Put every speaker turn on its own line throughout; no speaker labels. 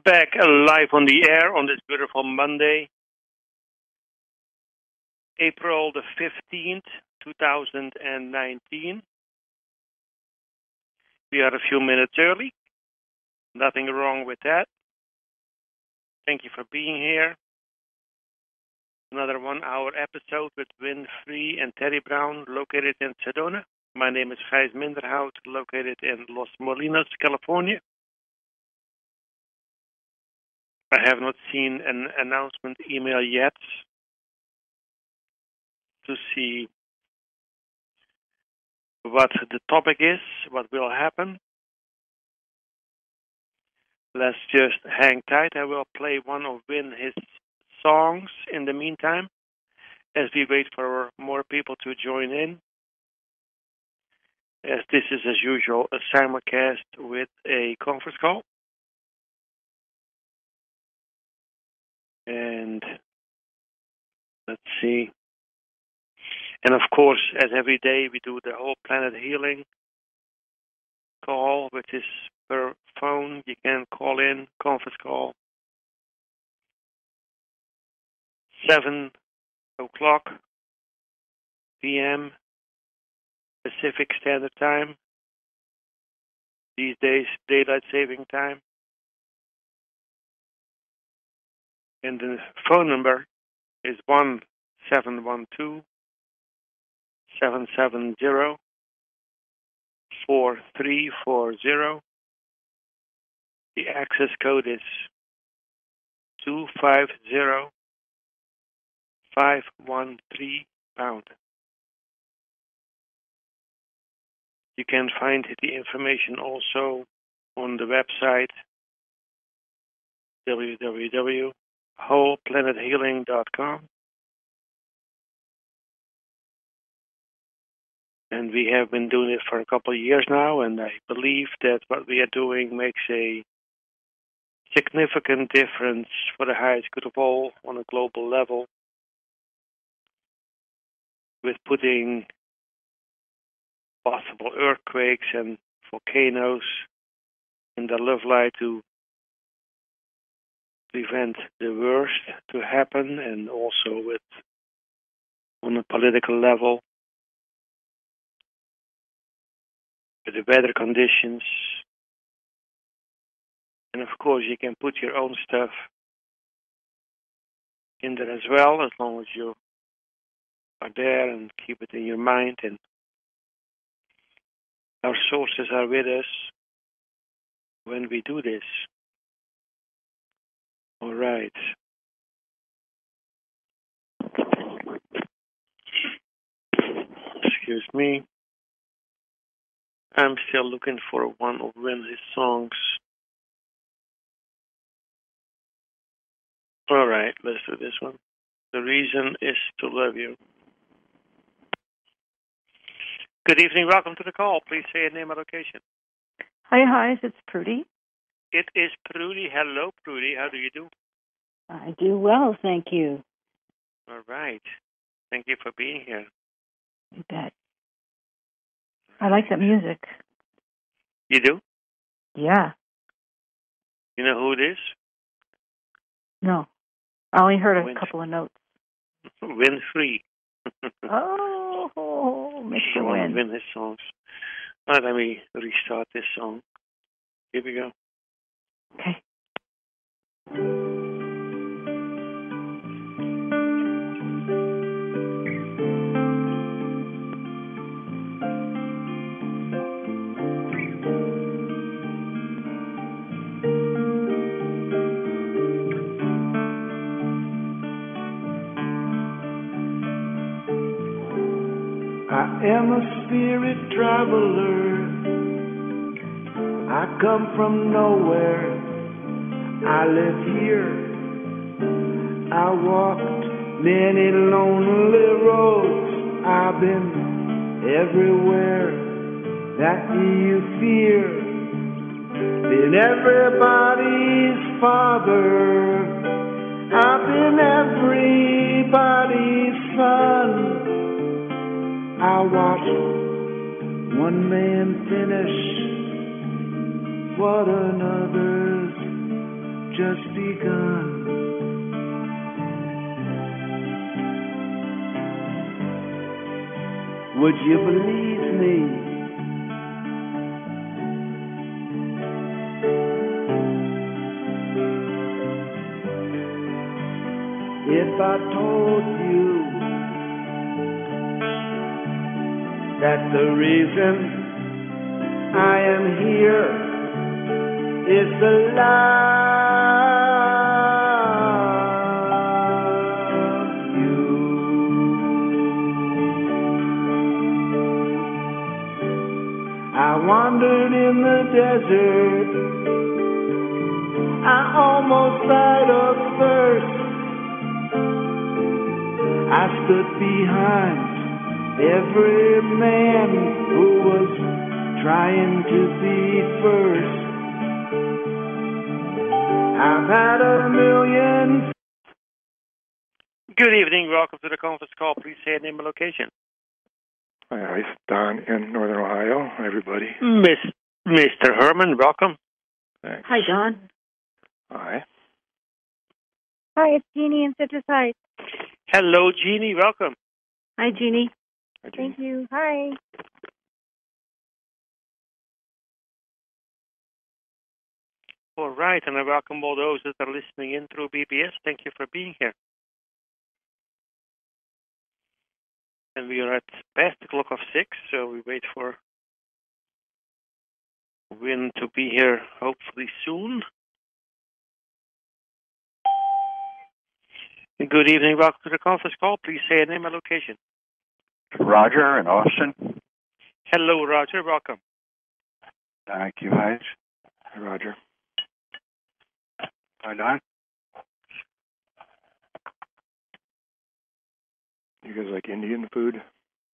back live on the air on this beautiful Monday, April the 15th, 2019. We are a few minutes early. Nothing wrong with that. Thank you for being here. Another 1-hour episode with Winfrey and Terry Brown, located in Sedona. My name is Gijs Minderhout, located in Los Molinos, California. I have not seen an announcement email yet to see what the topic is, what will happen. Let's just hang tight. I will play one of his songs in the meantime as we wait for more people to join in. As this is, as usual, a simulcast with a conference call. And let's see. And of course, as every day, we do the whole planet healing call, which is per phone. You can call in, conference call, 7 o'clock p.m. Pacific Standard Time. These days, daylight saving time. And the phone number is 1712-770-4340. The access code is 250513#. You can find the information also on the website www.wholeplanethealing.com. And we have been doing it for a couple of years now, and I believe that what we are doing makes a significant difference for the highest good of all on a global level, with putting possible earthquakes and volcanoes in the love light to prevent the worst to happen, and also with on a political level, with the weather conditions. And of course, you can put your own stuff in there as well, as long as you are there and keep it in your mind. And our sources are with us when we do this. All right. Excuse me. I'm still looking for one of his songs. All right, let's do this one. The Reason Is to Love You. Good evening. Welcome to the call. Please say your name and location.
Hi, it's Prudy.
It is Prudy. Hello, Prudy. How do you do?
I do well, thank you.
All right. Thank you for being here.
You bet. I like that music.
You do?
Yeah.
You know who it is?
No. I only heard a couple of notes.
Winfrey.
Oh, Mr. Win.
Win his songs. All right, let me restart this song. Here we go.
Okay.
I am a spirit traveler. I come from nowhere. I live here. I walked many lonely roads. I've been everywhere that you fear. Been everybody's father. I've been everybody's son. I watched one man finish what another's just begun. Would you believe me? If I told you that the reason I am here is the love you. I wandered in the desert. I almost died of thirst. I stood behind every man who was trying to be first. I've had a million.
Good evening. Welcome to the conference call. Please say your name and location.
Hi, it's Don in Northern Ohio. Hi, everybody.
Mr. Herman, welcome.
Thanks.
Hi, Don.
Hi.
Hi, it's Jeannie in Citrus Heights.
Hello, Jeannie. Welcome.
Hi, Jeannie.
Hi, Jeannie.
Thank you. Hi.
All right, and I welcome all those that are listening in through BBS. Thank you for being here. And we are at past the clock of 6, so we wait for Win to be here hopefully soon. Good evening. Welcome to the conference call. Please say your name and location.
Roger in Austin.
Hello, Roger. Welcome.
Thank you, Hayes.
Hi, Roger.
Hi, Don.
You guys like Indian food?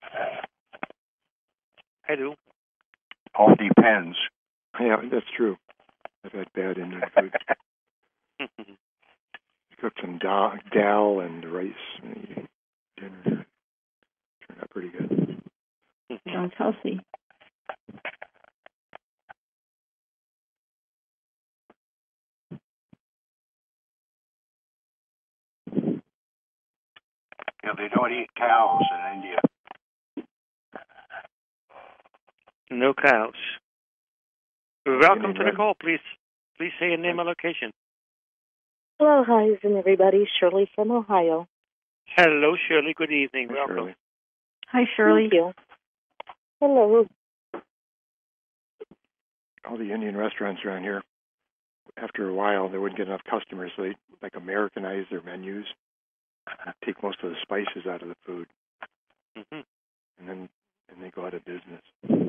I do.
All depends.
Yeah, that's true. I've had bad Indian food. Cooked some dal and rice and dinner. Turned out pretty good.
Sounds healthy.
Yeah, they don't eat cows in India.
No cows. Welcome to the call. Please say your name and location.
Hello, Hayes and everybody. Shirley from Ohio.
Hello, Shirley. Good evening.
Hi,
Welcome.
Shirley.
Hi, Shirley.
Thank you. Hello.
All the Indian restaurants around here, after a while, they wouldn't get enough customers, so they like Americanize their menus, take most of the spices out of the food,
Mm-hmm.
and they go out of business.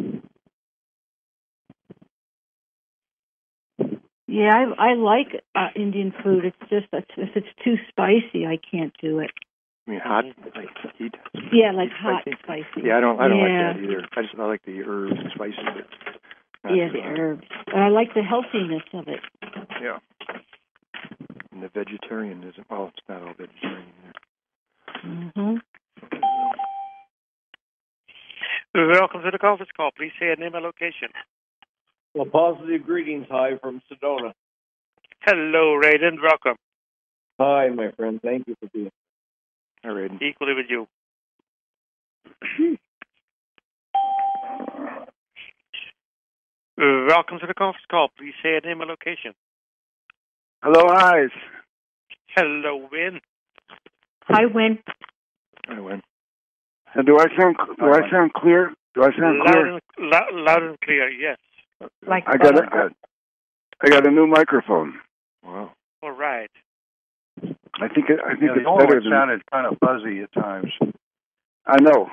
Yeah, I like Indian food. It's just that if it's too spicy, I can't do it.
I mean, hot, like heat.
Yeah, like
Heat
hot
spicy?
spicy.
Yeah, I don't like
Yeah.
that either. I like the herbs and spices. But
Yeah, the herbs. And I like the healthiness of it.
Yeah. And the vegetarianism. Well, it's not all vegetarian either.
Mm-hmm.
Welcome to the conference call. Please say your name and location.
Well, positive greetings. Hi from Sedona.
Hello, Raiden. Welcome.
Hi, my friend. Thank you for being
All right.
Equally with you. Welcome to the conference call. Please say your name and location.
Hello, Hayes.
Hello, Win.
Hi, Win.
I win.
Do I sound clear? Do I sound clear?
Loud and clear, yes.
Like
I got a new microphone.
Wow.
All right.
I think it's
the old
better
one
than.
sounded kind of fuzzy at times.
I know.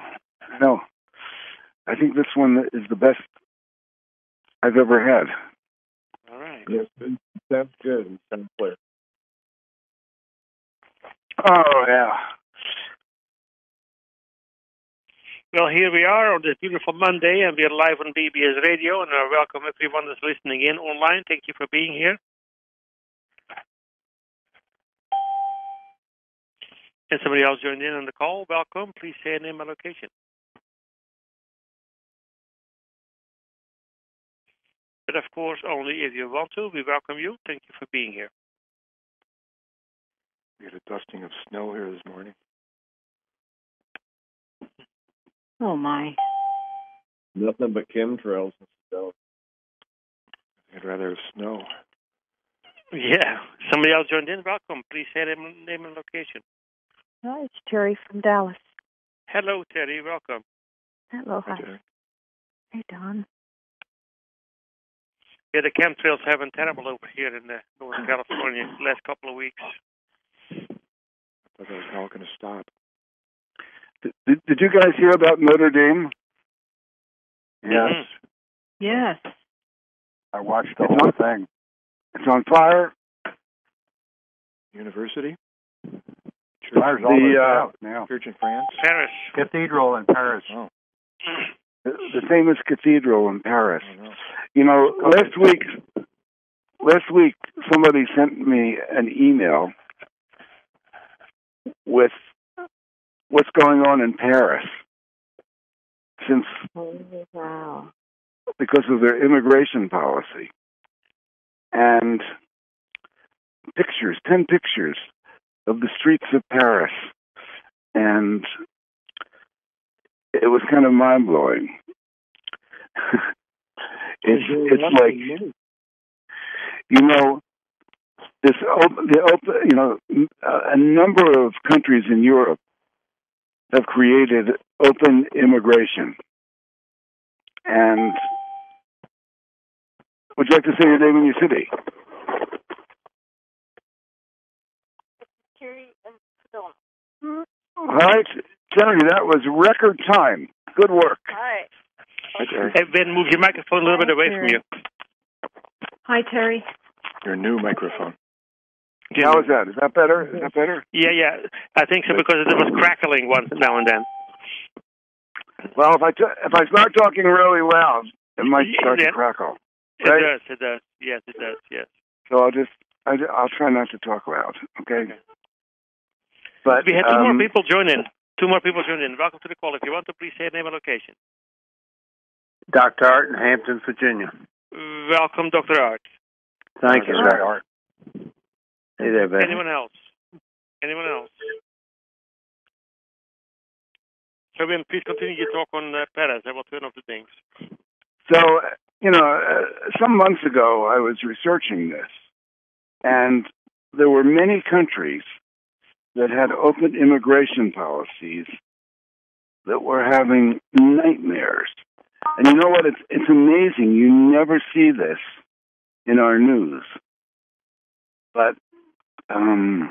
I think this one is the best I've ever had.
All right.
Yes, it sounds good. It sounds clear.
Oh yeah.
Well, here we are on this beautiful Monday, and we are live on BBS Radio, and I welcome everyone that's listening in online. Thank you for being here. And somebody else joined in on the call. Welcome. Please say your name and location. But of course, only if you want to. We welcome you. Thank you for being here.
We had a dusting of snow here this morning.
Oh, my.
Nothing but chemtrails in Sedona.
I'd rather have snow.
Yeah. Somebody else joined in. Welcome. Please say name and location.
Hi, it's Terry from Dallas.
Hello, Terry. Welcome.
Hello, hi.
Okay.
Hey, Don.
Yeah, the chemtrails have been terrible over here in Northern California the last couple of weeks.
I thought that was all going to stop.
Did you guys hear about Notre Dame?
Yes. Yes.
I watched the whole thing. It's on fire.
University?
Fire's almost out now.
Church in France?
Paris.
Cathedral in Paris.
Oh.
The famous cathedral in Paris.
I don't know.
You know, last week somebody sent me an email with what's going on in Paris since
Wow.
because of their immigration policy. And 10 pictures of the streets of Paris. And it was kind of mind-blowing. It's like, you know, a number of countries in Europe have created open immigration. And would you like to say your name and your city? All right, Terry, that was record time. Good work.
Hi.
Hey, Ben, move your microphone a little bit away from you.
Hi, Terry.
Your new microphone.
How is that? Is that better? Is that better?
Yeah. I think so because it was crackling once now and then.
Well, if I start talking really loud, it might start to crackle. Right?
It does. Yes, it does. Yes.
So I'll try not to talk loud. Okay. But
we had two more people join in. Welcome to the call. If you want to, please say your name and location.
Dr. Art in Hampton, Virginia.
Welcome, Dr. Art.
Thank you, sir.
Art.
Hey there, Ben.
Anyone else? So, Ben, please continue your talk on Paris. I will turn off the things.
So, some months ago, I was researching this, and there were many countries that had open immigration policies that were having nightmares. And you know what? It's amazing. You never see this in our news. But you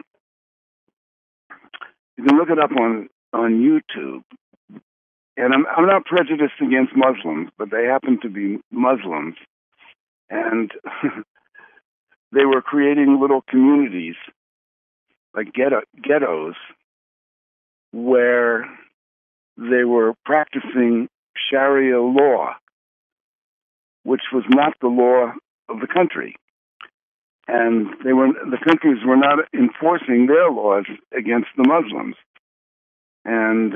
can look it up on YouTube. And I'm not prejudiced against Muslims, but they happen to be Muslims. And they were creating little communities, like ghettos, where they were practicing Sharia law, which was not the law of the country. And the countries were not enforcing their laws against the Muslims. And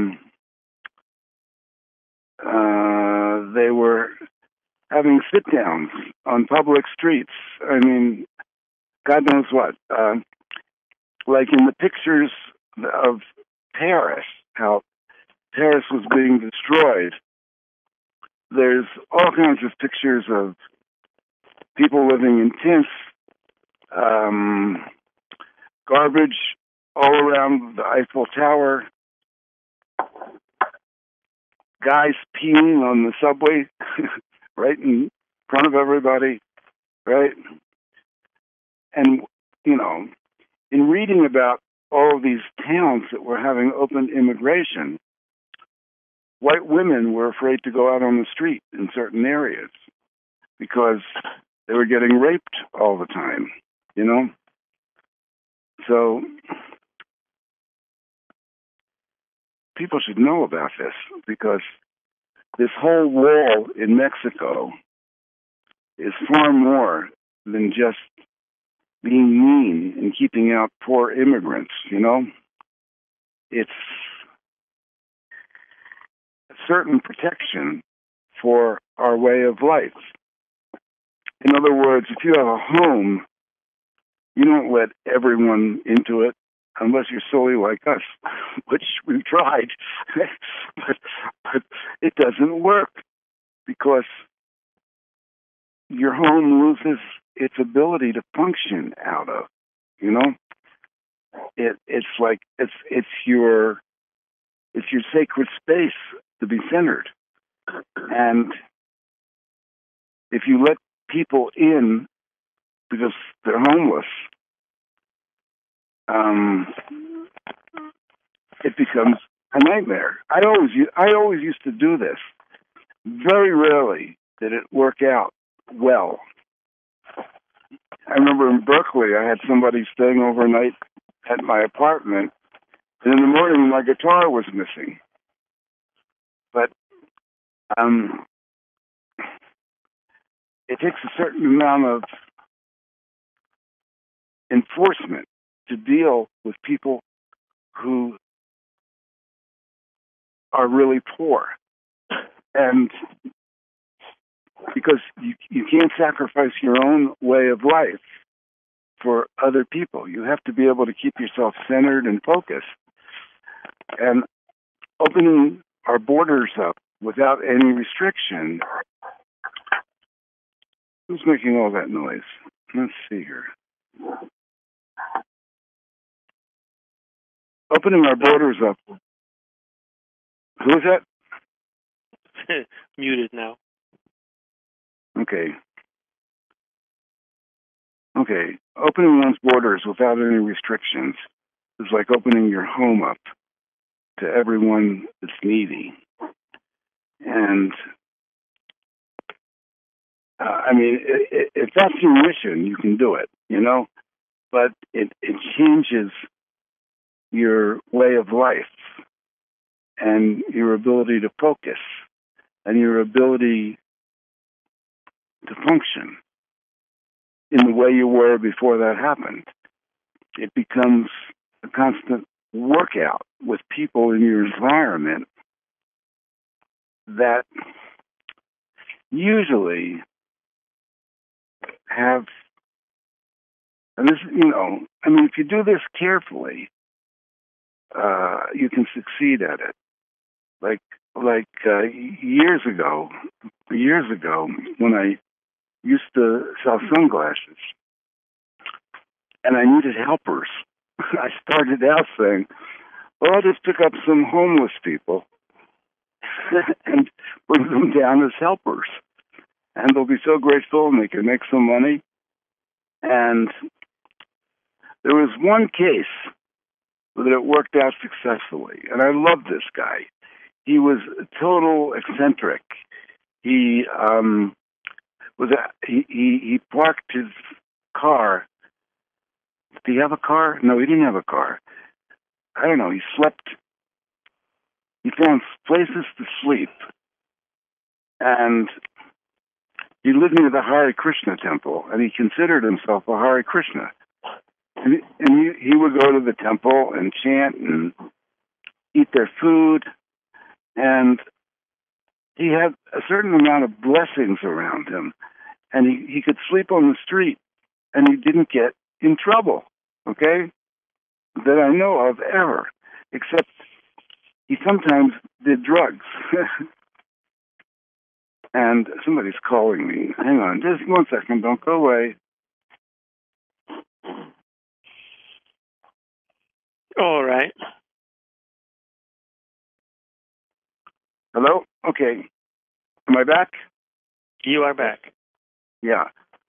they were having sit-downs on public streets. I mean, God knows what. Like in the pictures of Paris, how Paris was being destroyed, there's all kinds of pictures of people living in tents, garbage all around the Eiffel Tower, guys peeing on the subway right in front of everybody, right? And, in reading about all of these towns that were having open immigration, white women were afraid to go out on the street in certain areas because they were getting raped all the time, So people should know about this because this whole wall in Mexico is far more than just being mean and keeping out poor immigrants, It's a certain protection for our way of life. In other words, if you have a home, you don't let everyone into it unless you're silly like us, which we've tried. but it doesn't work because your home loses its ability to function out of, you know? It's like it's your sacred space to be centered. And if you let people in because they're homeless, it becomes a nightmare. I always used to do this. Very rarely did it work out well. I remember in Berkeley, I had somebody staying overnight at my apartment, and in the morning my guitar was missing. But it takes a certain amount of enforcement to deal with people who are really poor. And because you can't sacrifice your own way of life for other people. You have to be able to keep yourself centered and focused. And opening our borders up without any restriction. Who's making all that noise? Let's see here. Opening our borders up. Who is that?
Muted now.
Okay. Opening one's borders without any restrictions is like opening your home up to everyone that's needy. And I mean, if that's your mission, you can do it, you know, but it changes your way of life and your ability to focus and your ability to function in the way you were before that happened. It becomes a constant workout with people in your environment that usually have, and this, you know, I mean, if you do this carefully, you can succeed at it. Like years ago, when I used to sell sunglasses, and I needed helpers. I started out saying, well, I'll just pick up some homeless people and bring them down as helpers. And they'll be so grateful and they can make some money. And there was one case that it worked out successfully. And I loved this guy. He was a total eccentric. He parked his car. Did he have a car? No, he didn't have a car. I don't know. He slept. He found places to sleep. And he lived near the Hare Krishna temple, and he considered himself a Hare Krishna. And he would go to the temple and chant and eat their food. And he had a certain amount of blessings around him. And he could sleep on the street, and he didn't get in trouble, okay, that I know of ever, except he sometimes did drugs. And somebody's calling me. Hang on, just 1 second, don't go away.
All right.
Hello? Okay. Am I back?
You are back.
Yeah.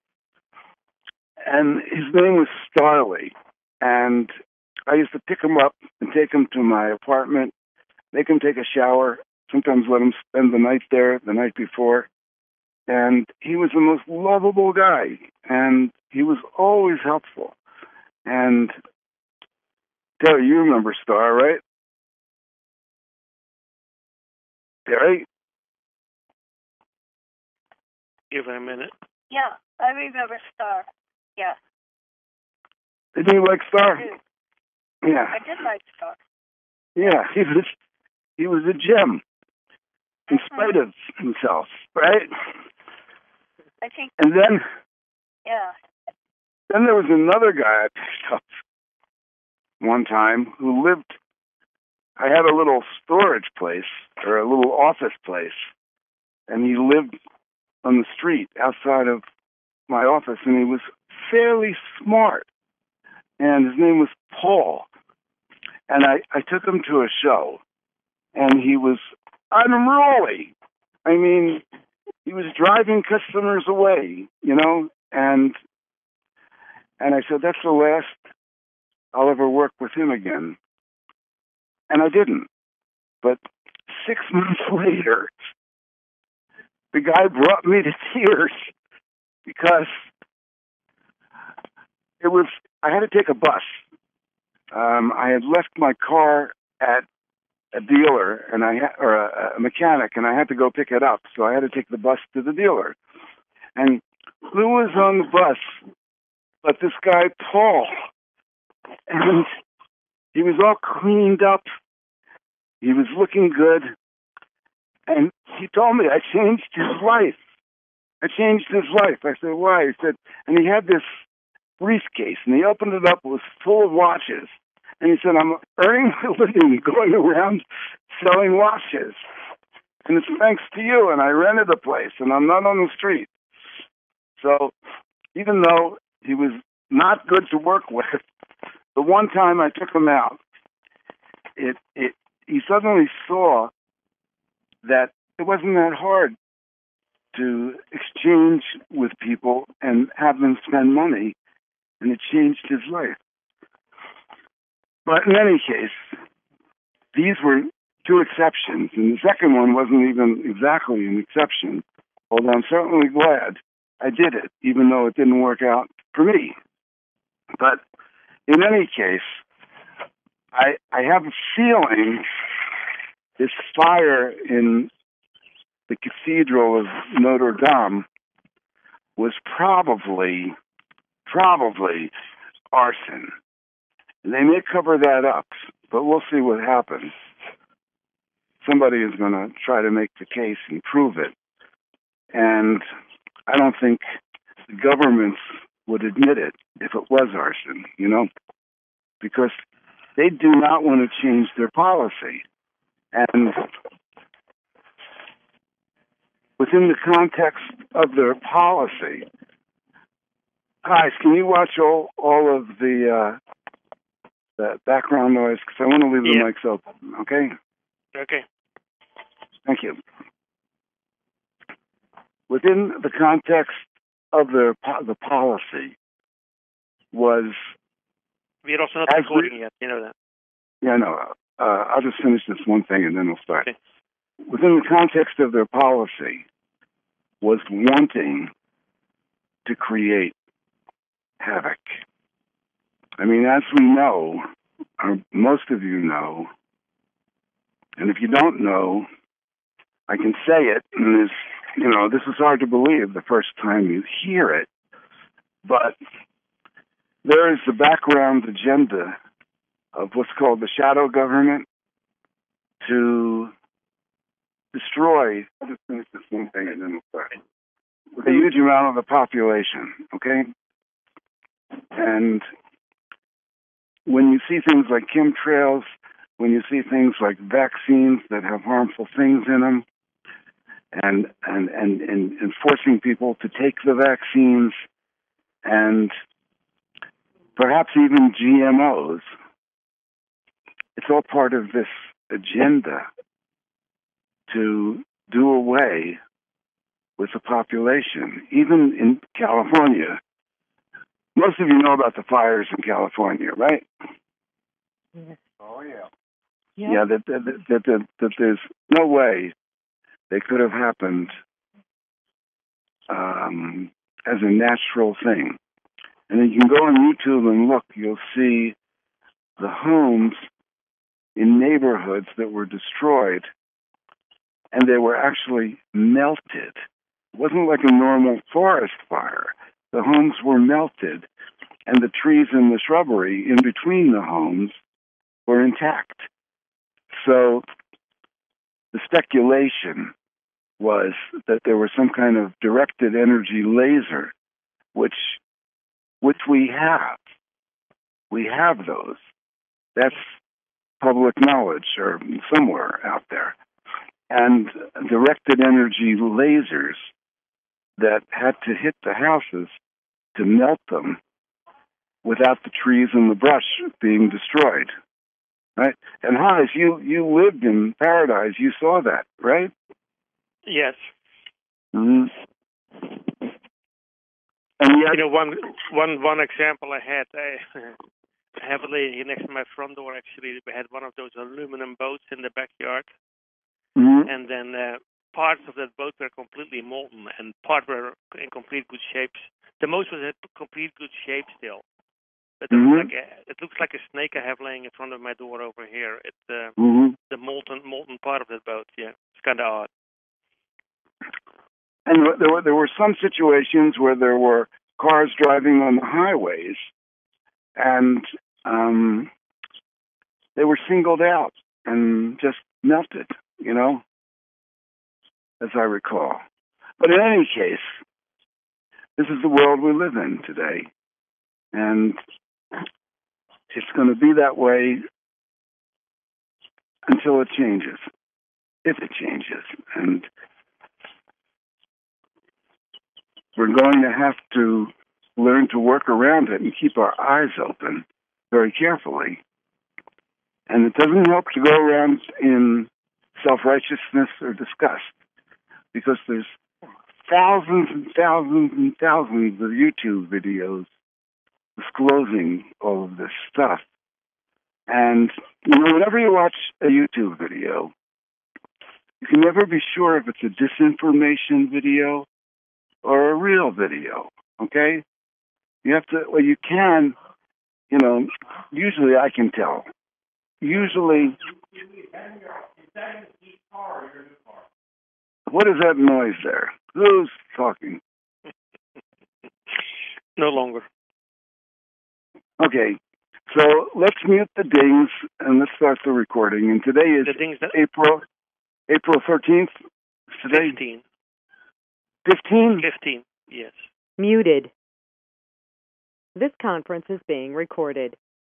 And his name was Starley. And I used to pick him up and take him to my apartment, make him take a shower, sometimes let him spend the night there the night before. And he was the most lovable guy. And he was always helpful. And Terry, you remember Star, right? Terry?
Give it a minute.
Yeah, I remember Star. Yeah.
Didn't you like Star?
I did.
Yeah.
I did like Star.
Yeah, he was a gem in spite of himself, right?
I think.
And then
Yeah.
there was another guy I picked up. one time who lived. I had a little storage place or a little office place, and he lived on the street outside of my office, and he was fairly smart, and his name was Paul. And I took him to a show, and he was unruly. I mean, he was driving customers away, you know, and I said, that's the last I'll ever work with him again. And I didn't. But 6 months later, the guy brought me to tears because I had to take a bus. I had left my car at a dealer or a mechanic, and I had to go pick it up. So I had to take the bus to the dealer. And who was on the bus but this guy, Paul? And he was all cleaned up. He was looking good. And he told me I changed his life. I changed his life. I said, why? He said, and he had this briefcase, and he opened it up. It was full of watches. And he said, I'm earning my living going around selling watches. And it's thanks to you. And I rented a place, and I'm not on the street. So even though he was not good to work with, the one time I took him out, he suddenly saw that it wasn't that hard to exchange with people and have them spend money, and it changed his life. But in any case, these were two exceptions, and the second one wasn't even exactly an exception, although I'm certainly glad I did it, even though it didn't work out for me. But in any case, I have a feeling this fire in the Cathedral of Notre Dame was probably arson. They may cover that up, but we'll see what happens. Somebody is going to try to make the case and prove it. And I don't think the governments would admit it if it was arson, you know, because they do not want to change their policy. And within the context of their policy, guys, can you watch all of the background noise? Because I want to leave the mics open, okay?
Okay.
Thank you. Within the context of the policy was...
We're also not recording yet, you know that.
Yeah, no. I'll just finish this one thing and then we'll start.
Okay.
Within the context of their policy was wanting to create havoc. I mean, as we know, or most of you know, and if you don't know, I can say it, and this is hard to believe the first time you hear it, but there is the background agenda of what's called the shadow government to destroy, I'll just finish this one thing and then we'll start, a huge amount of the population, okay? And when you see things like chemtrails, when you see things like vaccines that have harmful things in them, and forcing people to take the vaccines, and perhaps even GMOs, it's all part of this agenda to do away with the population. Even in California, most of you know about the fires in California, right?
Yes.
Oh, yeah.
Yeah,
that there's no way they could have happened as a natural thing. And you can go on YouTube and look, you'll see the homes in neighborhoods that were destroyed, and they were actually melted. It wasn't like a normal forest fire. The homes were melted, and the trees and the shrubbery in between the homes were intact. So the speculation was that there was some kind of directed energy laser, which we have. We have those. That's public knowledge or somewhere out there. And directed energy lasers that had to hit the houses to melt them without the trees and the brush being destroyed. Right? And Hans, you lived in Paradise. You saw that, right?
Yes.
Mm-hmm. And yet,
one example I had, I have a lady next to my front door. Actually, we had one of those aluminum boats in the backyard, and then parts of that boat were completely molten, and parts were in complete good shapes. The most was in complete good shape still. But it looks like a snake I have laying in front of my door over here. It's the molten part of that boat. Yeah, it's kind of odd.
And there were some situations where there were cars driving on the highways, and they were singled out and just melted, as I recall. But in any case, this is the world we live in today, and it's going to be that way until it changes, if it changes. And we're going to have to learn to work around it and keep our eyes open very carefully. And it doesn't help to go around in self-righteousness or disgust, because there's thousands and thousands and thousands of YouTube videos disclosing all of this stuff. And, whenever you watch a YouTube video, you can never be sure if it's a disinformation video or a real video, okay? You have to, well, you can, usually I can tell. Usually, what is that noise there? Who's talking?
No longer.
Okay, so let's mute the dings and let's start the recording. And today is April 13th. Today?
15.
15?
15, yes.
Muted. This conference is being recorded.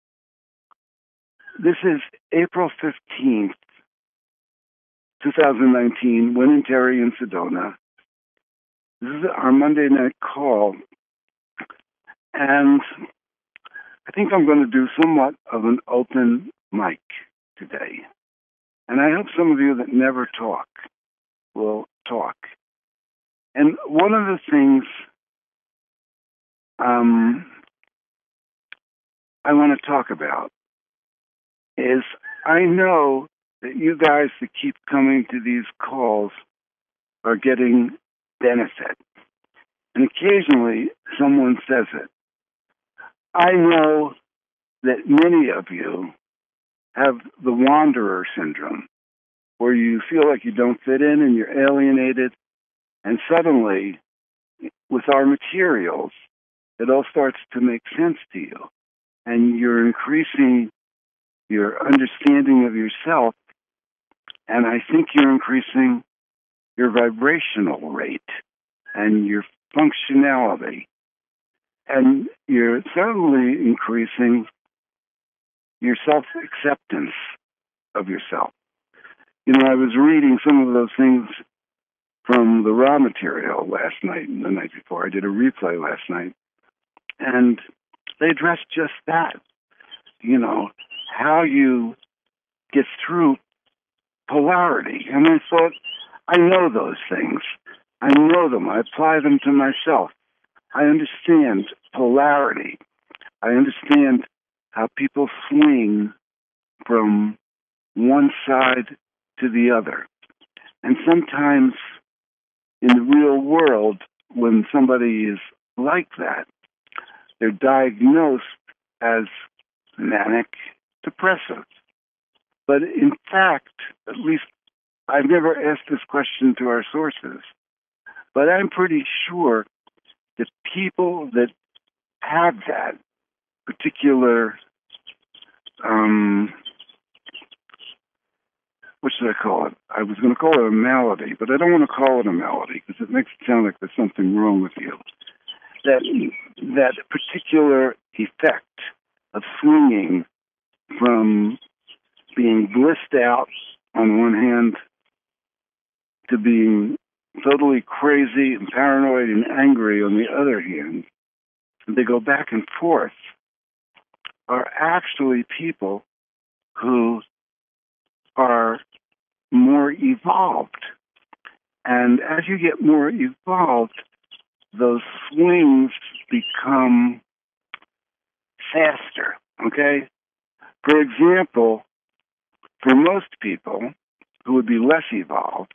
This is April 15th, 2019, Win and Terry in Sedona. This is our Monday night call. And I think I'm going to do somewhat of an open mic today. And I hope some of you that never talk will talk. And one of the things I want to talk about is I know that you guys that keep coming to these calls are getting benefit. And occasionally someone says it. I know that many of you have the wanderer syndrome, where you feel like you don't fit in and you're alienated, and suddenly, with our materials, it all starts to make sense to you, and you're increasing your understanding of yourself, and I think you're increasing your vibrational rate and your functionality. And you're certainly increasing your self-acceptance of yourself. I was reading some of those things from the raw material last night and the night before. I did a replay last night. And they addressed just that. How you get through polarity. And I thought, I know those things. I know them. I apply them to myself. I understand polarity. I understand how people swing from one side to the other. And sometimes in the real world, when somebody is like that, they're diagnosed as manic depressive. But in fact, at least I've never asked this question to our sources, but I'm pretty sure that people that have that particular, what should I call it? I was going to call it a malady, but I don't want to call it a malady because it makes it sound like there's something wrong with you. That particular effect of swinging from being blissed out on one hand to being totally crazy and paranoid and angry on the other hand, they go back and forth, are actually people who are more evolved. And as you get more evolved, those swings become faster, okay? For example, for most people who would be less evolved,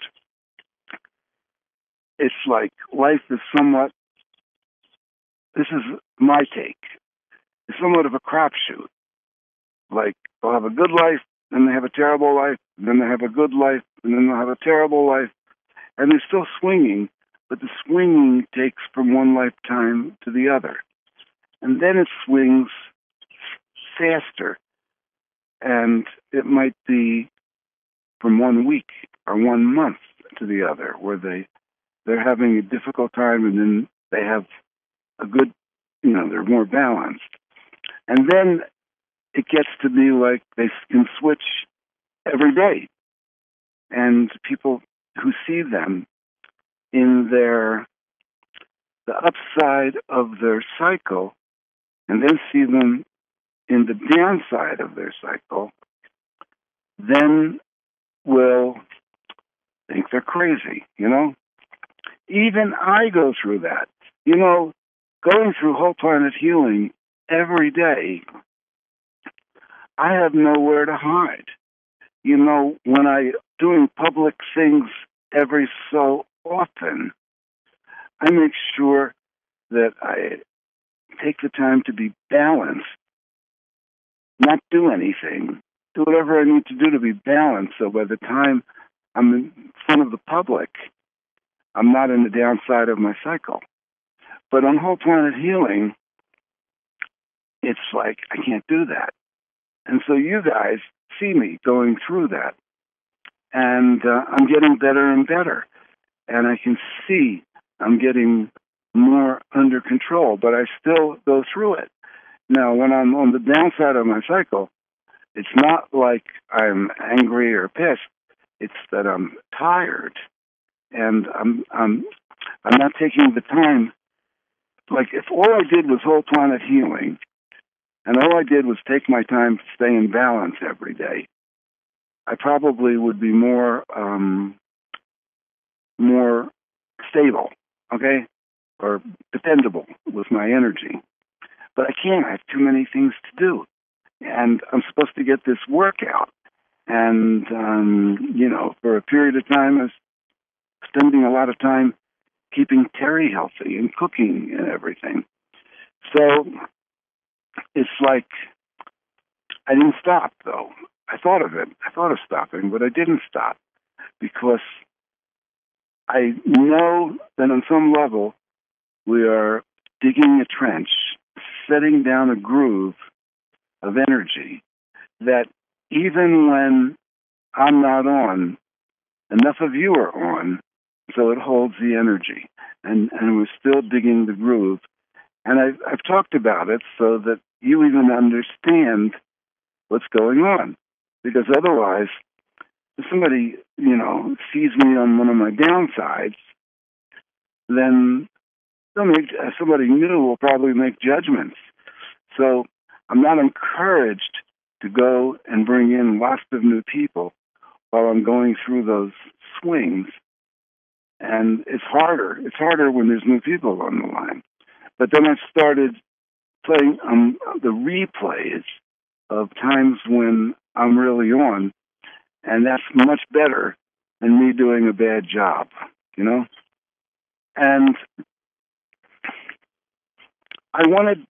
it's like life is somewhat, this is my take, it's somewhat of a crapshoot. Like, they'll have a good life, then they have a terrible life, then they have a good life, and then they'll have a terrible life, and they're still swinging, but the swinging takes from one lifetime to the other. And then it swings faster, and it might be from 1 week or 1 month to the other, where they're having a difficult time, and then they have a good, they're more balanced. And then it gets to be like they can switch every day. And people who see them in the upside of their cycle, and then see them in the downside of their cycle, then will think they're crazy, Even I go through that. Going through Whole Planet Healing every day, I have nowhere to hide. When I doing public things every so often, I make sure that I take the time to be balanced, not do anything, do whatever I need to do to be balanced, so by the time I'm in front of the public, I'm not in the downside of my cycle. But on Whole Planet Healing, it's like I can't do that. And so you guys see me going through that. And I'm getting better and better. And I can see I'm getting more under control, but I still go through it. Now, when I'm on the downside of my cycle, it's not like I'm angry or pissed. It's that I'm tired. And I'm not taking the time. Like, if all I did was Whole Planet Healing, and all I did was take my time to stay in balance every day, I probably would be more stable, okay, or dependable with my energy. But I can't. I have too many things to do, and I'm supposed to get this workout. And for a period of time, I was spending a lot of time keeping Terry healthy and cooking and everything. So it's like I didn't stop, though. I thought of it. I thought of stopping, but I didn't stop because I know that on some level we are digging a trench, setting down a groove of energy that even when I'm not on, enough of you are on, so it holds the energy. And we're still digging the groove. And I've talked about it so that you even understand what's going on. Because otherwise, if somebody, sees me on one of my downsides, then somebody new will probably make judgments. So I'm not encouraged to go and bring in lots of new people while I'm going through those swings. And it's harder. It's harder when there's new people on the line. But then I started playing the replays of times when I'm really on, and that's much better than me doing a bad job, And I wanted,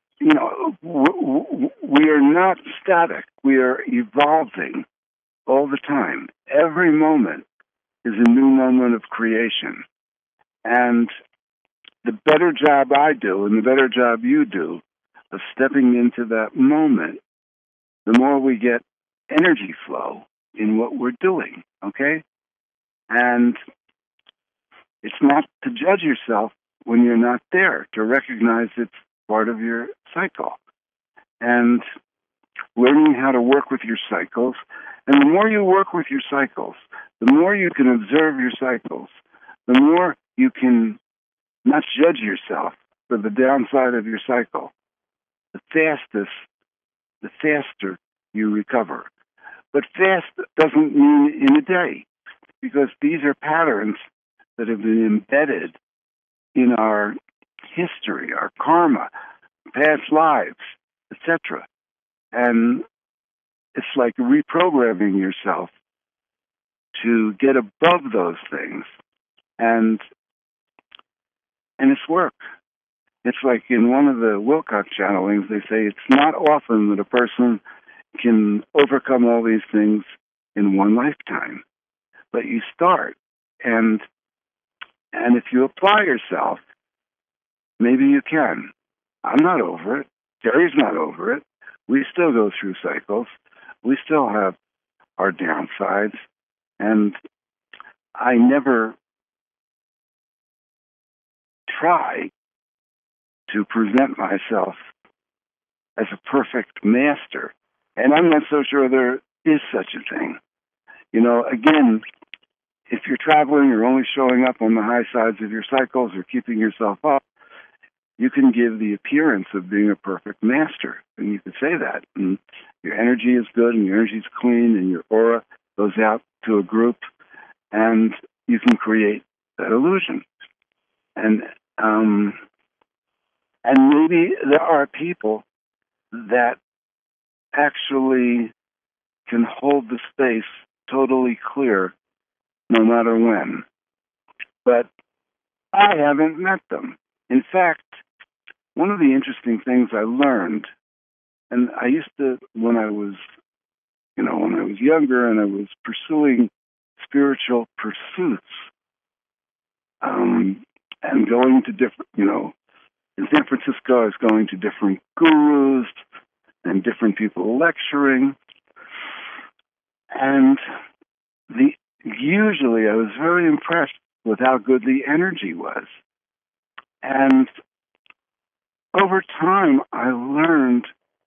we are not static. We are evolving all the time. Every moment is a new moment of creation. And the better job I do and the better job you do of stepping into that moment, the more we get energy flow in what we're doing, okay? And it's not to judge yourself when you're not there, to recognize it's part of your cycle. And learning how to work with your cycles. And the more you work with your cycles, the more you can observe your cycles, the more you can not judge yourself for the downside of your cycle, the faster you recover. But fast doesn't mean in a day, because these are patterns that have been embedded in our history, our karma, past lives, etc. And it's like reprogramming yourself to get above those things. And it's work. It's like in one of the Wilcox channelings, they say it's not often that a person can overcome all these things in one lifetime. But you start, and if you apply yourself, maybe you can. I'm not over it. Terry's not over it. We still go through cycles. We still have our downsides. And I never try to present myself as a perfect master. And I'm not so sure there is such a thing. You know, again, if you're traveling, you're only showing up on the high sides of your cycles or keeping yourself up, you can give the appearance of being a perfect master. And you could say that. And your energy is good and your energy is clean and your aura goes out to a group, and you can create that illusion. And maybe there are people that actually can hold the space totally clear no matter when. But I haven't met them. In fact, one of the interesting things I learned, and I used to, when I was younger and I was pursuing spiritual pursuits, and going to different, in San Francisco, I was going to different gurus and different people lecturing. And usually I was very impressed with how good the energy was. And over time, I learned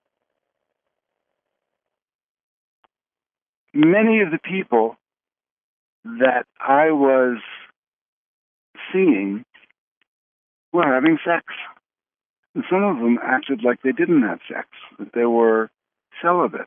many of the people that I was seeing were having sex. And some of them acted like they didn't have sex, that they were celibate.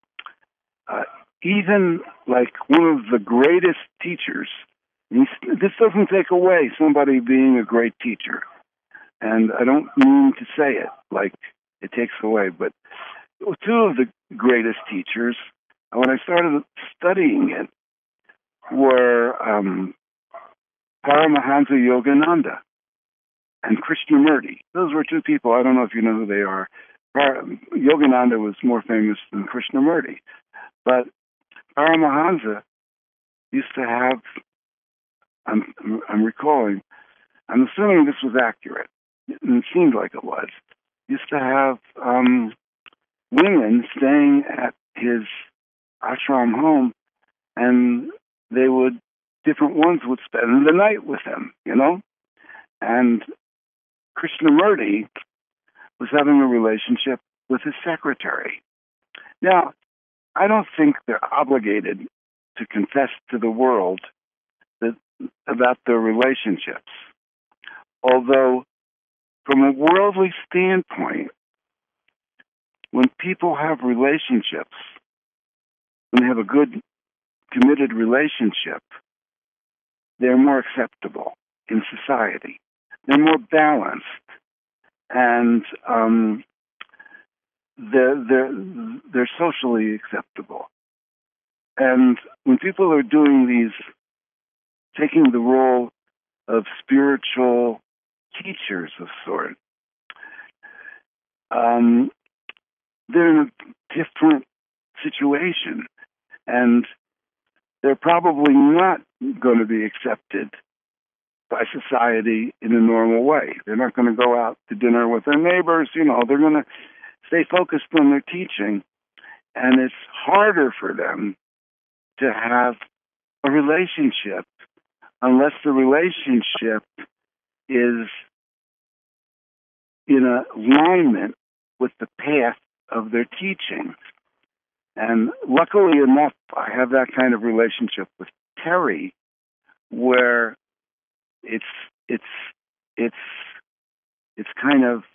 Even like one of the greatest teachers, this doesn't take away somebody being a great teacher. And I don't mean to say it like it takes away, but two of the greatest teachers, when I started studying it, were Paramahansa Yogananda and Krishnamurti. Those were two people. I don't know if you know who they are. Yogananda was more famous than Krishnamurti. But Paramahansa used to have, I'm recalling, I'm assuming this was accurate, and it seemed like it was, used to have women staying at his ashram home, and different ones would spend the night with him, And Krishnamurti was having a relationship with his secretary. Now, I don't think they're obligated to confess to the world about their relationships. Although, from a worldly standpoint, when people have relationships, when they have a good, committed relationship, they're more acceptable in society. They're more balanced, and they're socially acceptable. And when people are doing these, taking the role of spiritual teachers of sort, they're in a different situation, and they're probably not going to be accepted by society in a normal way. They're not going to go out to dinner with their neighbors. They're going to stay focused on their teaching, and it's harder for them to have a relationship unless the relationship is in alignment with the path of their teaching. And luckily enough, I have that kind of relationship with Terry, where it's kind of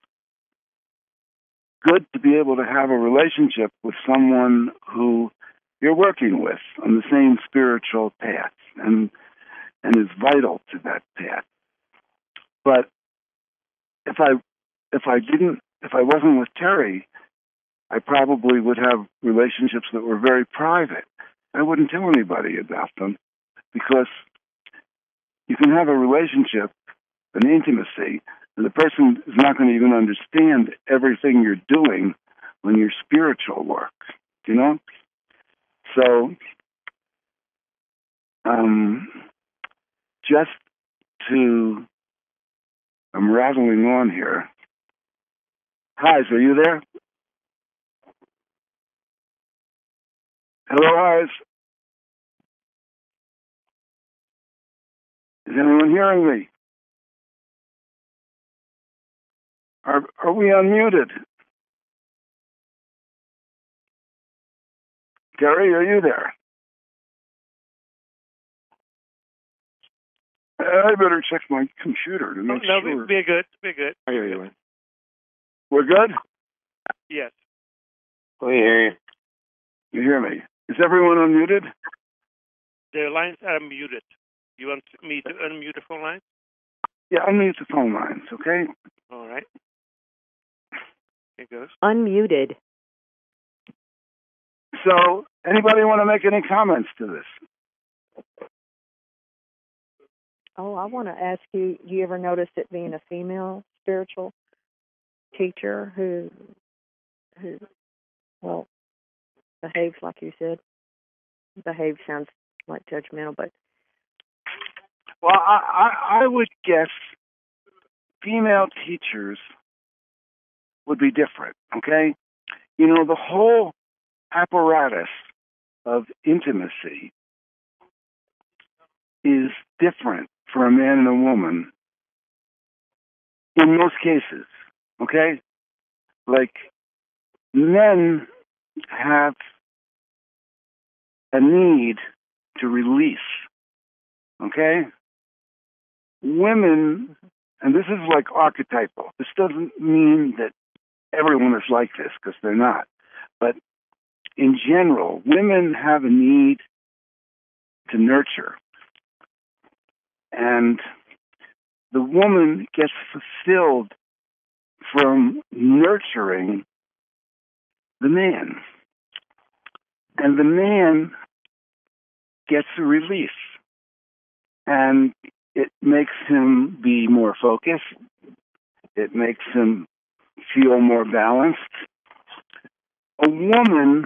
good to be able to have a relationship with someone who you're working with on the same spiritual path and is vital to that path. But if I wasn't with Terry, I probably would have relationships that were very private. I wouldn't tell anybody about them, because you can have a relationship, an intimacy, and the person is not going to even understand everything you're doing when you're spiritual work, you know? So, just to, I'm rattling on here. Hi, are you there? Hello, Eyes. Is anyone hearing me? Are we unmuted? Gary, are you there? I better check my computer to make sure.
No, we're good. We're good.
I hear you.
We're good?
Yes.
We hear you.
You hear me? Is everyone unmuted?
The lines are muted. You want me to unmute the phone line?
Yeah, unmute the phone lines, okay?
All right. Here goes.
Unmuted.
So, anybody want to make any comments to this?
Oh, I want to ask you, do you ever notice it being a female spiritual teacher who well, behaves like you said? Behave sounds like judgmental, but...
Well, I would guess female teachers would be different, okay? You know, the whole apparatus of intimacy is different for a man and a woman in most cases, okay? Like, men have a need to release, okay? Women, and this is like archetypal. This doesn't mean that everyone is like this, because they're not. But in general, women have a need to nurture. And the woman gets fulfilled from nurturing the man. And the man gets a release. And it makes him be more focused. It makes him feel more balanced. A woman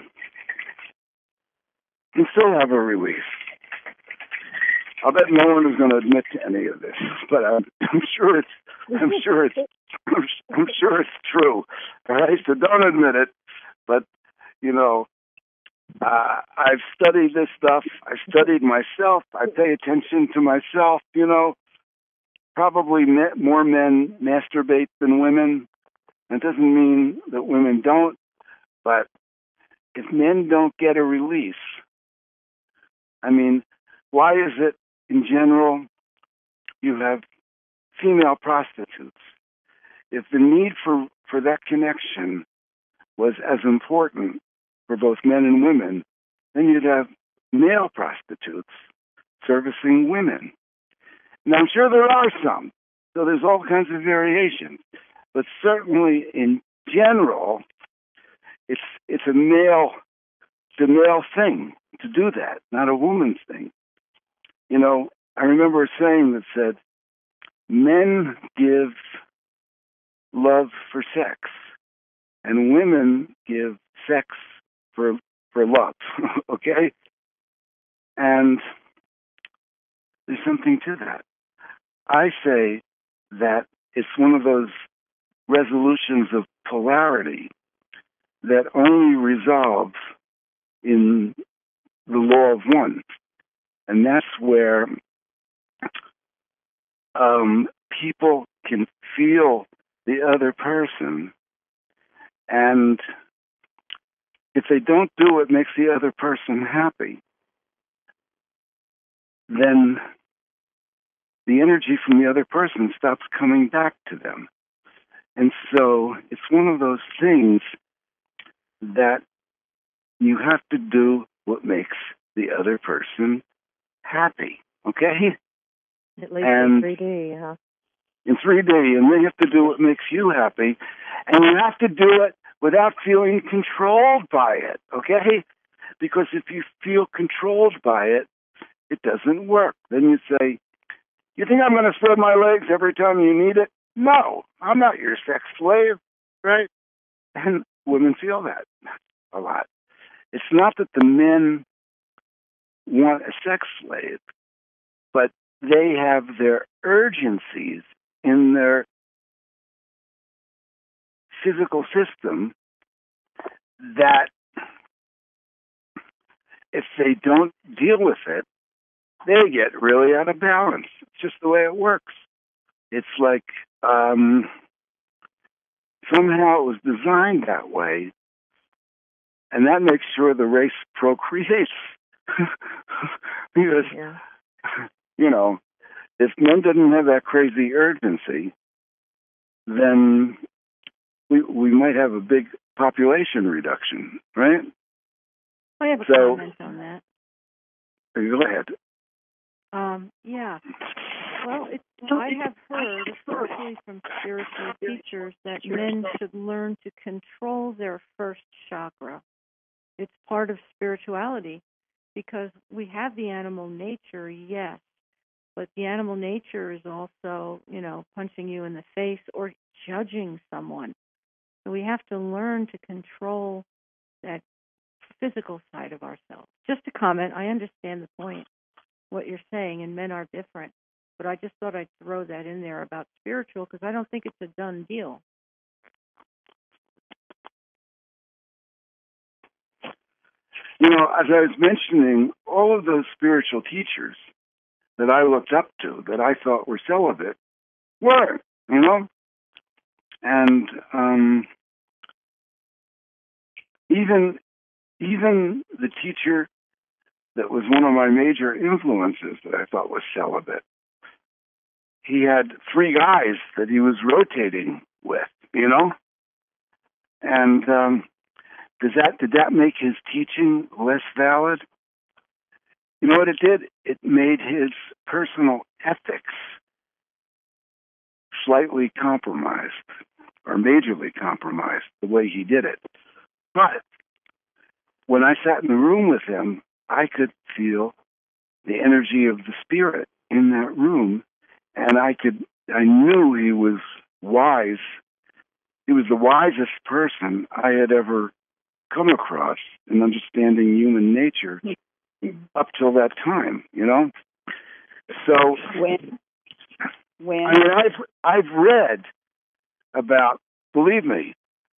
can still have a release. I'll bet no one is going to admit to any of this, but I'm sure it's true. All right, so don't admit it. But you know, I've studied this stuff. I've studied myself. I pay attention to myself. You know, probably more men masturbate than women. That doesn't mean that women don't, but if men don't get a release, I mean, why is it in general you have female prostitutes? If the need for that connection was as important for both men and women, then you'd have male prostitutes servicing women. And I'm sure there are some, so there's all kinds of variations. But certainly in general, it's a male thing to do that, not a woman's thing. You know, I remember a saying that said, men give love for sex, and women give sex for love, okay? And there's something to that. I say that it's one of those resolutions of polarity that only resolves in the law of one. And that's where people can feel the other person and if they don't do what makes the other person happy, then the energy from the other person stops coming back to them. And so it's one of those things that you have to do what makes the other person happy, okay?
At least
and
in 3D, yeah.
In 3D, and they have to do what makes you happy, and you have to do it without feeling controlled by it, okay? Because if you feel controlled by it, it doesn't work. Then you say, you think I'm going to spread my legs every time you need it? No, I'm not your sex slave, right? And women feel that a lot. It's not that the men want a sex slave, but they have their urgencies in their physical system that if they don't deal with it, they get really out of balance. It's just the way it works. It's like somehow it was designed that way, and that makes sure the race procreates. Because, you know, if men didn't have that crazy urgency, then we might have a big population reduction, right?
I have a comment on that.
Go ahead.
Yeah. Well, I have heard, especially from spiritual teachers, that men should learn to control their first chakra. It's part of spirituality because we have the animal nature, yes, but the animal nature is also, punching you in the face or judging someone. So we have to learn to control that physical side of ourselves. Just a comment, I understand the point, what you're saying, and men are different. But I just thought I'd throw that in there about spiritual because I don't think it's a done deal.
As I was mentioning, all of those spiritual teachers that I looked up to, that I thought were celibate, were, and even the teacher that was one of my major influences that I thought was celibate, he had 3 guys that he was rotating with, and did that make his teaching less valid? You know what it did? It made his personal ethics slightly compromised, or majorly compromised, the way he did it. But when I sat in the room with him, I could feel the energy of the spirit in that room, and I knew he was wise. He was the wisest person I had ever come across in understanding human nature up till that time, So
when
I mean, I've read about. Believe me,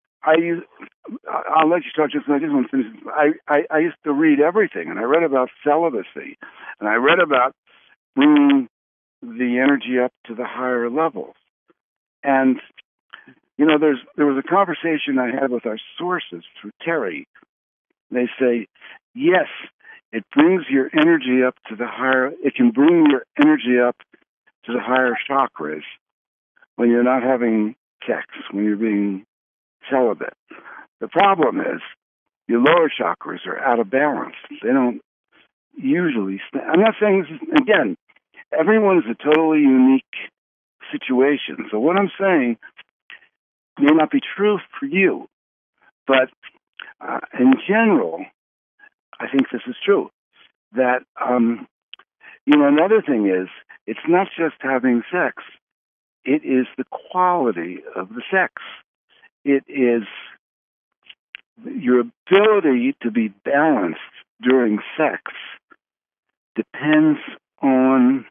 I'll let you talk just like this one. I used to read everything, and I read about celibacy, and I read about bringing the energy up to the higher levels. And there was a conversation I had with our sources through Terry. They say, yes, it brings your energy up to the higher. It can bring your energy up to the higher chakras when you're not having sex, when you're being celibate. The problem is your lower chakras are out of balance. They don't usually. I'm not saying this is, again, everyone is a totally unique situation. So what I'm saying may not be true for you, but in general, I think this is true. That another thing is, it's not just having sex; it is the quality of the sex. It is your ability to be balanced during sex depends on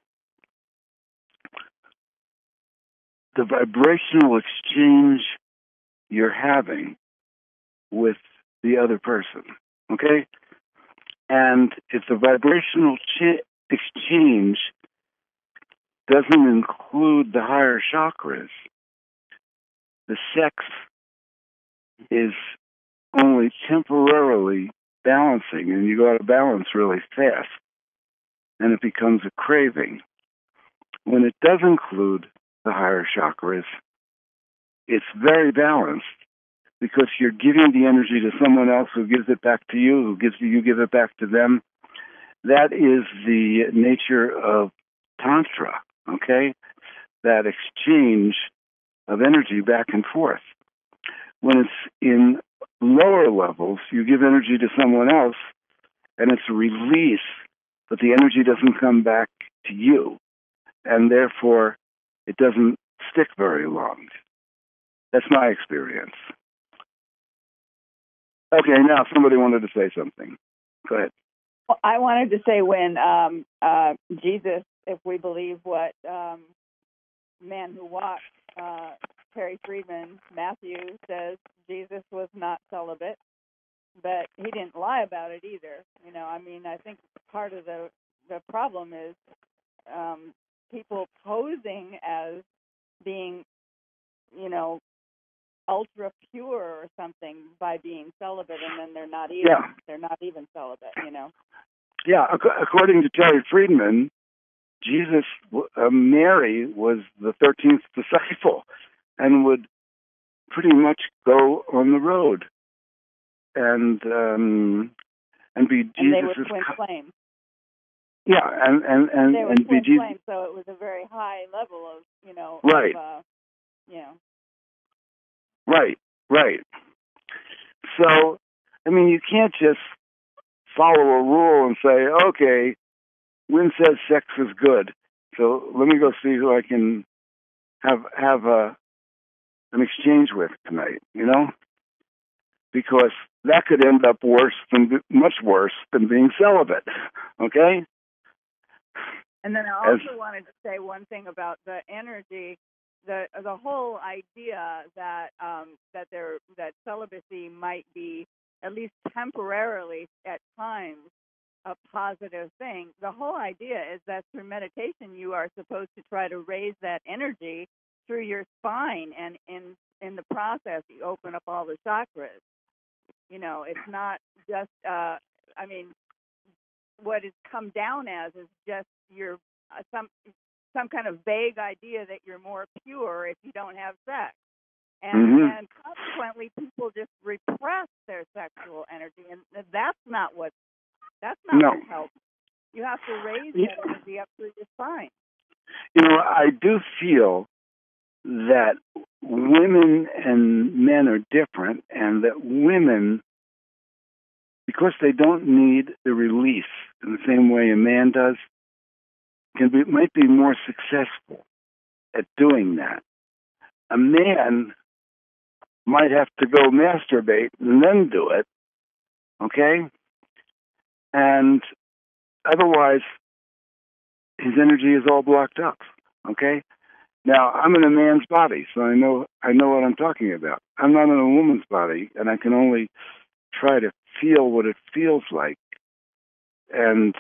the vibrational exchange you're having with the other person, okay? And if the vibrational exchange doesn't include the higher chakras, the sex is only temporarily balancing, and you go out of balance really fast, and it becomes a craving. When it does include the higher chakras, it's very balanced because you're giving the energy to someone else who gives it back to you, you give it back to them. That is the nature of Tantra, okay? That exchange of energy back and forth. When it's in lower levels, you give energy to someone else, and it's a release, but the energy doesn't come back to you, and therefore it doesn't stick very long. That's my experience. Okay, now somebody wanted to say something. Go ahead.
Well, I wanted to say when Jesus, if we believe what Man Who Walked, Terry Friedman, Matthew says Jesus was not celibate, but he didn't lie about it either. You know, I mean, I think part of the problem is people posing as being, you know, ultra pure or something by being celibate, and then they're not even.
Yeah.
They're not even celibate. You know.
Yeah, according to Terry Friedman, Jesus, Mary was the 13th disciple, and would pretty much go on the road and be Jesus'.
And they were twin flames.
Yeah, and
they were
and be
twin
Jesus.
flames, so it was a very high level of, you know.
Right.
Of, you know.
Right. So, I mean, you can't just follow a rule and say, okay, Wynn says sex is good, so let me go see who I can have an exchange with tonight, you know? Because that could end up much worse than being celibate, okay?
And then I also wanted to say one thing about the energy. The whole idea that that celibacy might be, at least temporarily at times, a positive thing. The whole idea is that through meditation you are supposed to try to raise that energy through your spine, and in the process you open up all the chakras. You know, it's not just I mean, what it's come down as is just your some kind of vague idea that you're more pure if you don't have sex. And consequently, people just repress their sexual energy, and that's not what helps. You have to raise that energy up through your spine.
You know, I do feel that women and men are different, and that women, because they don't need the release in the same way a man does, might be more successful at doing that. A man might have to go masturbate and then do it, okay? And otherwise, his energy is all blocked up, okay? Now, I'm in a man's body, so I know what I'm talking about. I'm not in a woman's body, and I can only try to feel what it feels like, and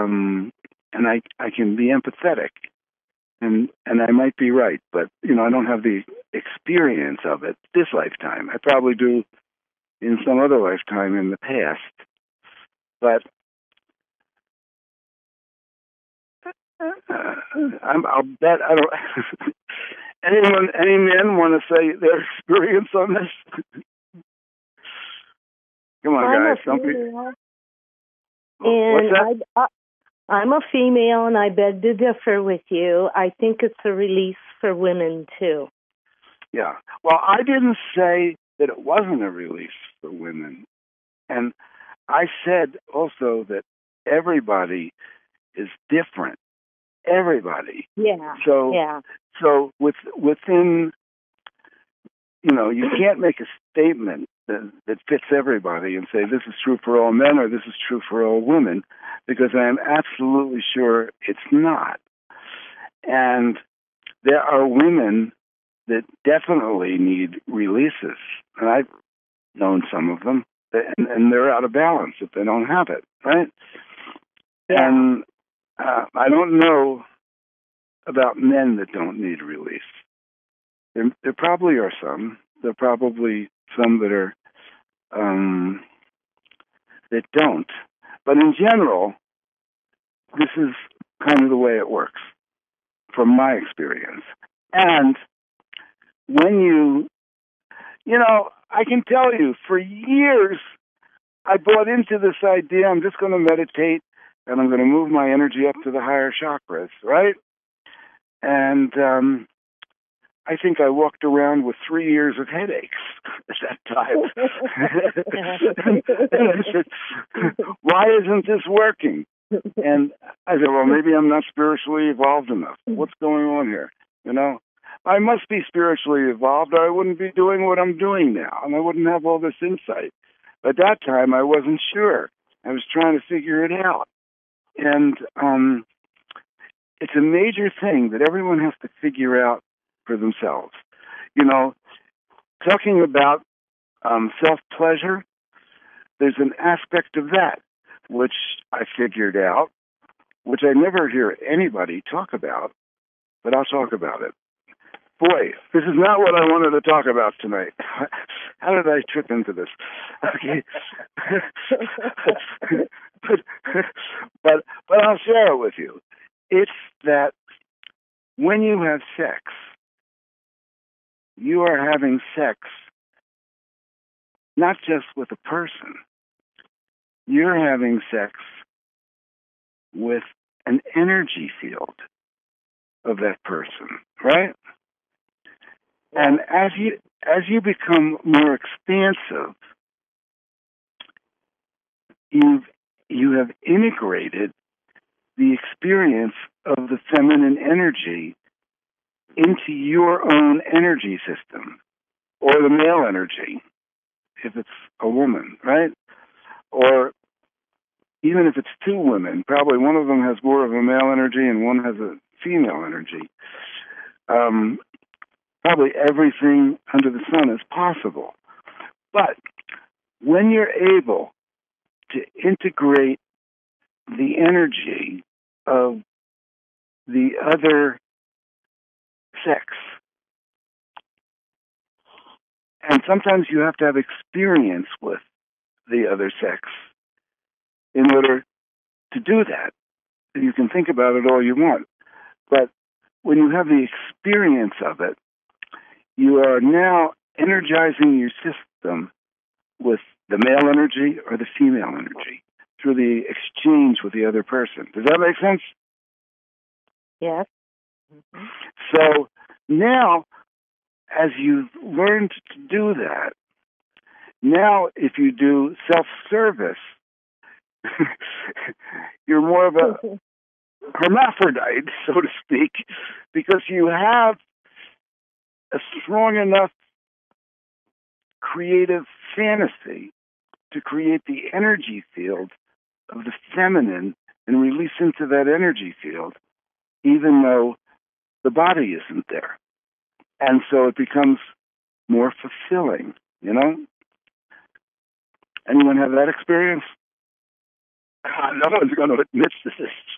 I can be empathetic, and I might be right, but you know, I don't have the experience of it this lifetime. I probably do in some other lifetime in the past, but I'll bet I don't. Any men want to say their experience on this? Come on, guys. Don't be.
And what's that? I'm a female, and I beg to differ with you. I think it's a release for women, too.
Yeah. Well, I didn't say that it wasn't a release for women. And I said also that everybody is different. Everybody.
Yeah.
So within, you know, you can't make a statement that fits everybody and say this is true for all men or this is true for all women, because I am absolutely sure it's not. And there are women that definitely need releases, and I've known some of them, and they're out of balance if they don't have it, right? Yeah. And I don't know about men that don't need release. There probably are some. There are probably some that are that don't. But in general, this is kind of the way it works from my experience. And when you know, I can tell you, for years, I bought into this idea, I'm just going to meditate and I'm going to move my energy up to the higher chakras, right? And I think I walked around with 3 years of headaches at that time. And I said, why isn't this working? And I said, well, maybe I'm not spiritually evolved enough. What's going on here? You know, I must be spiritually evolved or I wouldn't be doing what I'm doing now, and I wouldn't have all this insight. At that time, I wasn't sure. I was trying to figure it out. And it's a major thing that everyone has to figure out for themselves. You know, talking about self-pleasure, there's an aspect of that which I figured out, which I never hear anybody talk about, but I'll talk about it. Boy, this is not what I wanted to talk about tonight. How did I trip into this? Okay. but I'll share it with you. It's that when you have sex, you are having sex not just with a person. You're having sex with an energy field of that person, right? And as you become more expansive, you have integrated the experience of the feminine energy into your own energy system, or the male energy, if it's a woman, right? Or even if it's two women, probably one of them has more of a male energy and one has a female energy. Probably everything under the sun is possible. But when you're able to integrate the energy of the other sex, and sometimes you have to have experience with the other sex in order to do that. You can think about it all you want, but when you have the experience of it, you are now energizing your system with the male energy or the female energy through the exchange with the other person. Does that make sense?
Yes.
Mm-hmm. So now, as you've learned to do that, now if you do self-service, you're more of a hermaphrodite, so to speak, because you have a strong enough creative fantasy to create the energy field of the feminine and release into that energy field, even though the body isn't there. And so it becomes more fulfilling, you know? Anyone have that experience? God, no one's going to admit to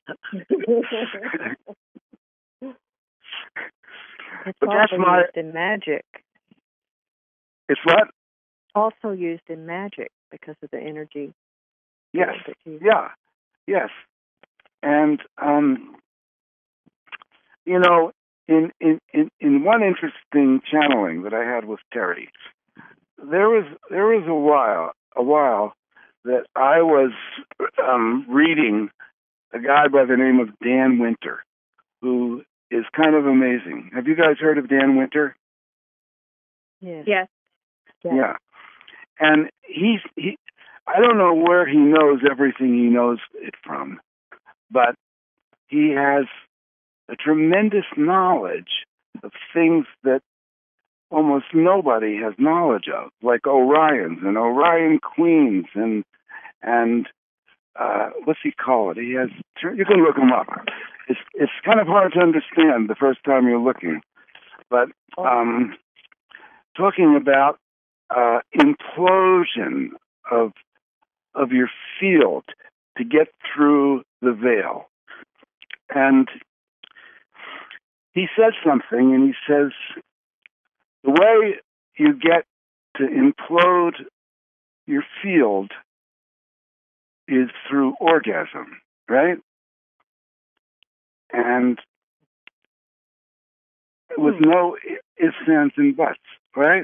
this.
It's
But
also
that's
used in magic.
It's what?
Also used in magic because of the energy.
Yes. Yes. And you know, in one interesting channeling that I had with Terry, there was a while that I was reading a guy by the name of Dan Winter, who is kind of amazing. Have you guys heard of Dan Winter?
Yes.
Yeah. And he I don't know where he knows everything he knows it from, but he has a tremendous knowledge of things that almost nobody has knowledge of, like Orions and Orion Queens and what's he call it? He has, you can look him up. It's kind of hard to understand the first time you're looking, but talking about implosion of your field to get through the veil. And he says something, and he says, the way you get to implode your field is through orgasm, right? And with no ifs, ands, and buts, right?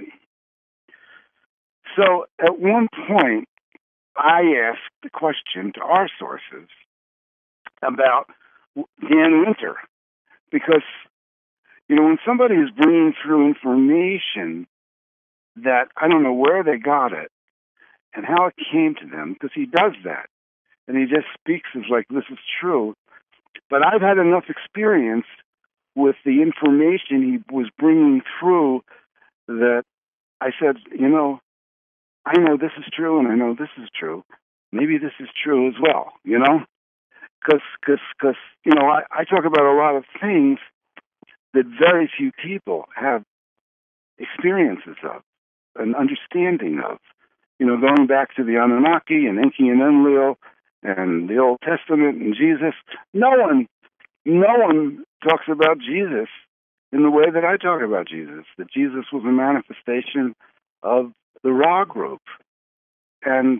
So at one point, I asked the question to our sources about Dan Winter, because, when somebody is bringing through information that I don't know where they got it and how it came to them, because he does that, and he just speaks as like, this is true. But I've had enough experience with the information he was bringing through that I said, I know this is true and I know this is true. Maybe this is true as well, Because I talk about a lot of things that very few people have experiences of, an understanding of. Going back to the Anunnaki and Enki and Enlil and the Old Testament and Jesus. No one talks about Jesus in the way that I talk about Jesus, that Jesus was a manifestation of the Ra group. And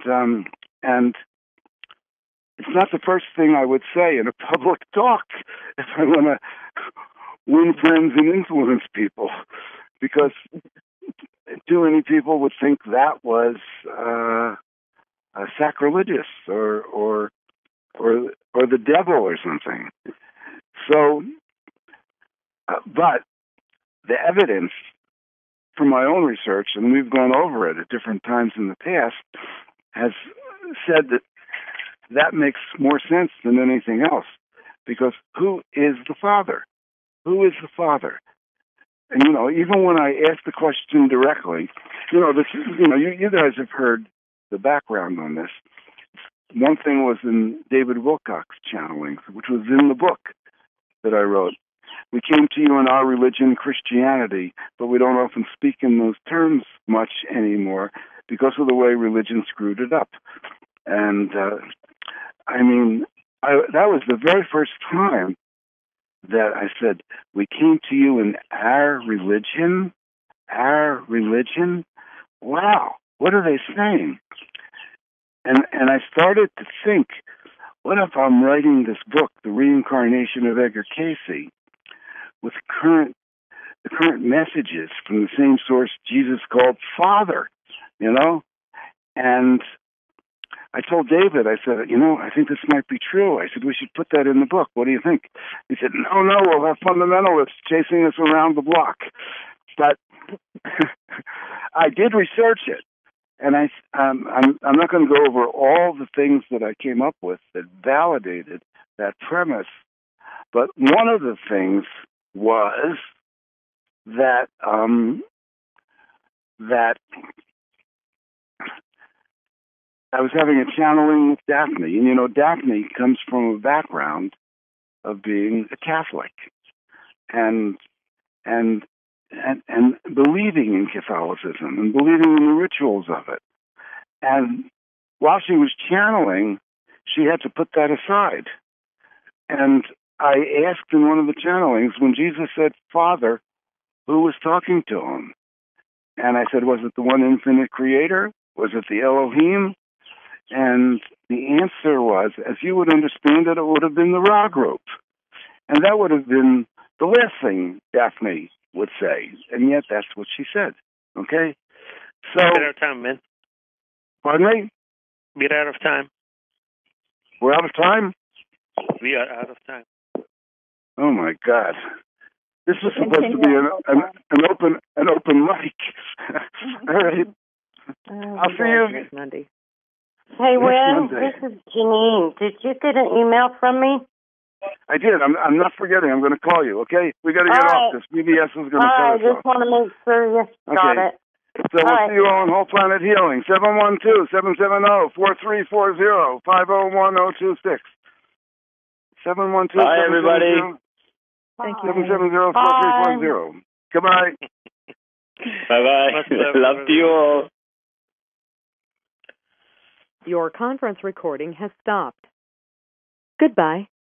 it's not the first thing I would say in a public talk if I want to win friends and influence people, because too many people would think that was sacrilegious or the devil or something. So, but the evidence from my own research, and we've gone over it at different times in the past, has said that makes more sense than anything else. Because who is the Father? Who is the Father? And, even when I ask the question directly, you guys have heard the background on this. One thing was in David Wilcock's channelings, which was in the book that I wrote. We came to you in our religion, Christianity, but we don't often speak in those terms much anymore because of the way religion screwed it up. And, that was the very first time that I said, we came to you in our religion. Wow, what are they saying? And I started to think, what if I'm writing this book, The Reincarnation of Edgar Cayce, with the current messages from the same source Jesus called Father, And I told David, I said, I think this might be true. I said, we should put that in the book. What do you think? He said, no, we'll have fundamentalists chasing us around the block. But I did research it, and I'm not going to go over all the things that I came up with that validated that premise. But one of the things was that I was having a channeling with Daphne, and Daphne comes from a background of being a Catholic and believing in Catholicism and believing in the rituals of it. And while she was channeling, she had to put that aside. And I asked in one of the channelings, when Jesus said Father, who was talking to him? And I said, was it the one infinite creator? Was it the Elohim? And the answer was, as you would understand it, it would have been the Ra group. And that would have been the last thing Daphne would say. And yet that's what she said. Okay? So,
we're out of time, man.
Pardon me?
We're out of time.
We're out of time?
We are out of time.
Oh, my God. This was supposed to be an open mic. All right. I'll see you
next Monday.
Hey, Wynn, this is Janine. Did you get an email from me?
I did. I'm not forgetting. I'm going to call you, okay? We got to get off this. BBS is going to cut us off.
I just want to make sure you got it.
So we'll see you all on Whole Planet Healing. 712-770-4340, 501-026. 712-770.
Bye, everybody.
Thank you.
770-4340. Goodbye.
Bye-bye. Love to you all.
Your conference recording has stopped. Goodbye.